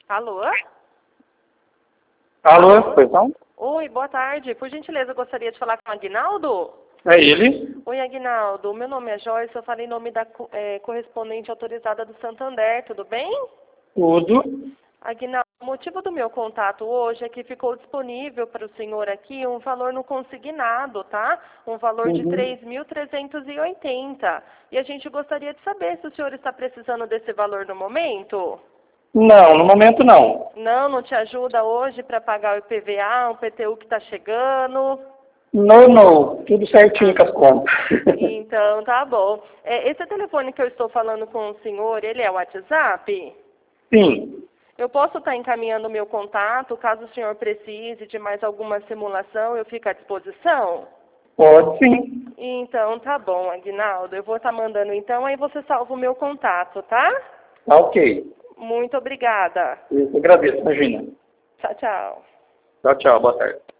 Alô? Alô, pois não? Oi, boa tarde. Por gentileza, eu gostaria de falar com o Aguinaldo? É ele? Oi, Aguinaldo. Meu nome é Joyce, eu falei em nome da correspondente autorizada do Santander, tudo bem? Tudo. Aguinaldo, o motivo do meu contato hoje é que ficou disponível para o senhor aqui um valor no consignado, tá? Um valor de Uhum. 3.380. E a gente gostaria de saber se o senhor está precisando desse valor no momento. Não, no momento não. Não te ajuda hoje para pagar o IPVA, o PTU que está chegando? Não. Tudo certinho com as contas. Então, tá bom. Esse telefone que eu estou falando com o senhor, ele é o WhatsApp? Sim. Eu posso estar encaminhando o meu contato, caso o senhor precise de mais alguma simulação, eu fico à disposição? Pode sim. Então, tá bom, Aguinaldo. Eu vou estar mandando então, aí você salva o meu contato, tá? Tá ok. Muito obrigada. Eu agradeço, imagina. Tchau, tchau. Tchau, tchau. Boa tarde.